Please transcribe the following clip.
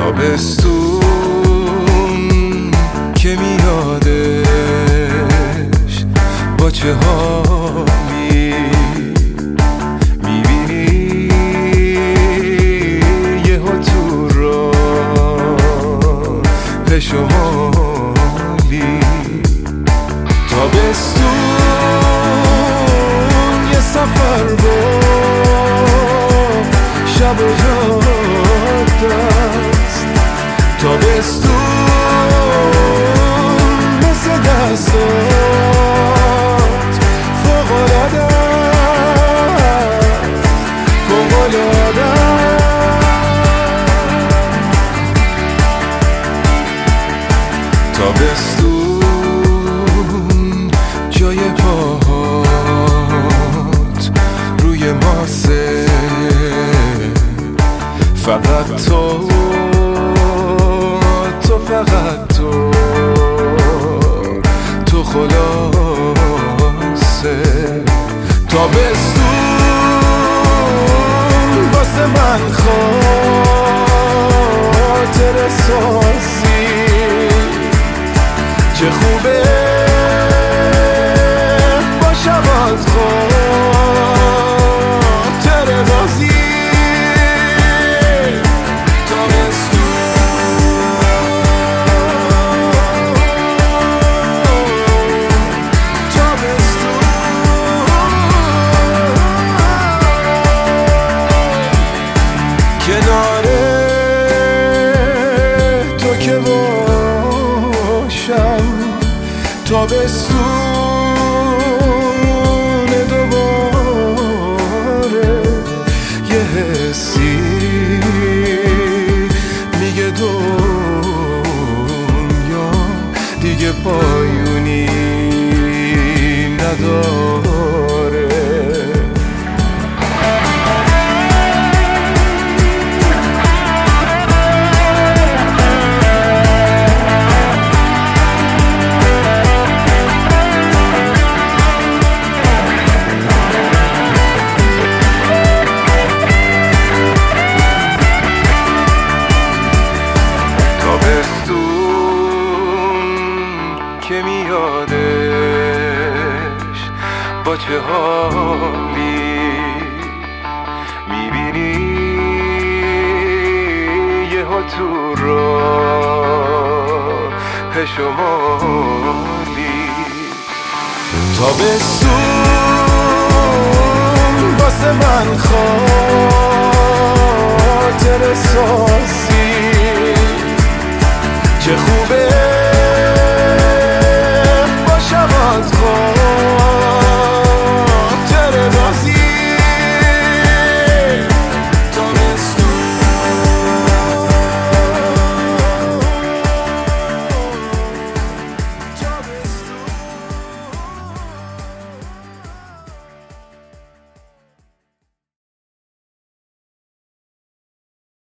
تابستون که میادش با چه حالی میبینی یه ها تو راه شمالی. تابستون یه سفر با شب و جاده است. تابستون مثل دستات فوق‌العاده است، فوق‌العاده است. تابستون جای پاهات روی ماسه، فقط تو فقط تو خلاصه. تابستون واسه من خاطر سازی، چه خوبه با شبات خاطر بازی. کنار تو که باشم تابستون دوباره، یه حسی میگه دنیا دیگه پایونی نداره. که میادش با چه حالی میبینی یه ها تو راه شمالی. تابستون واسه من خاطر سازی، چه خوبه